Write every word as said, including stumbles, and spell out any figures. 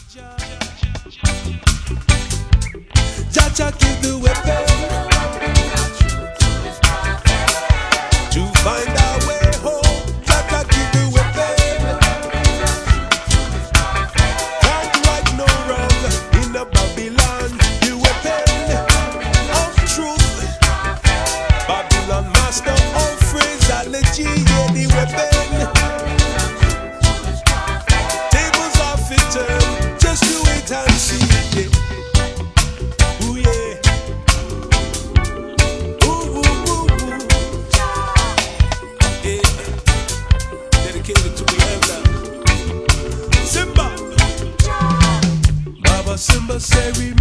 Jah Jah give the weapon to find our way home. Jah Jah give the weapon, can't right no wrong in the Babylon. The weapon of truth, Babylon master of phraseology. Yeah, the weapon, tables are fit turn, just you wait and see. Yeah. Ooh, yeah. Ooh, ooh, ooh, ooh. Yeah. Dedicated to the elder Simba. Baba Simba say we